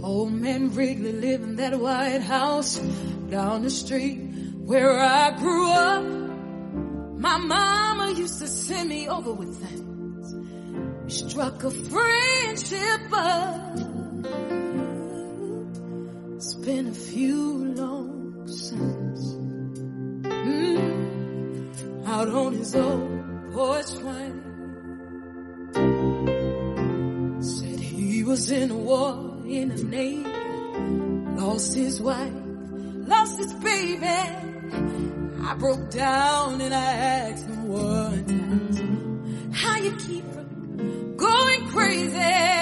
Old man Wrigley lived in that White House down the street where I grew up. My mama used to send me over with things. We struck a friendship up. It's been a few long since. Out on his old porch swing. Said he was in a war in the Navy, lost his wife, lost his baby. I broke down and I asked him one time, how you keep from going crazy?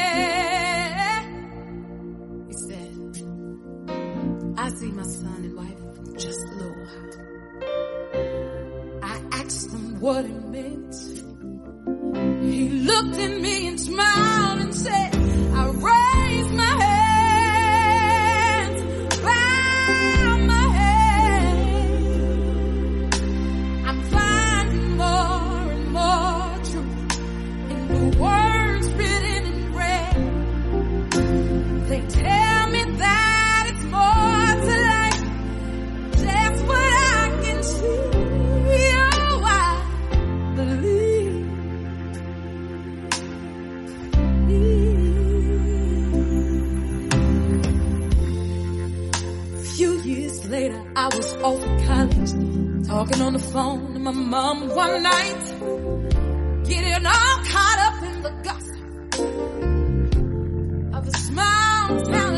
He said, I see my son and wife from just a little while. I asked him what it meant. He looked at me and smiled and said, I raised my hands, bowed my head. I'm finding more and more truth in the words written in red. They tell me that it's more to life. That's what I can see. Oh, I believe. Later, I was off at college, talking on the phone to my mom one night, getting all caught up in the gossip of a small town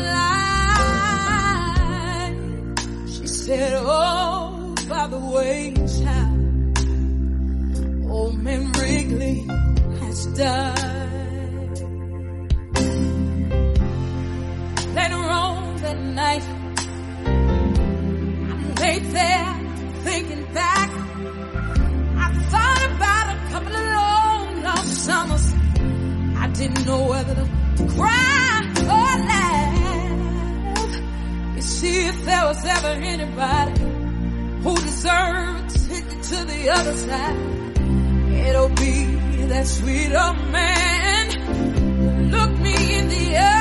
life. She said, oh, by the way, child, old man Wrigley has died. Later on that night, laid there thinking back. I thought about a couple of long, long summers. I didn't know whether to cry or laugh. You see, if there was ever anybody who deserved to take it to the other side, it'll be that sweet old man who looked me in the eye.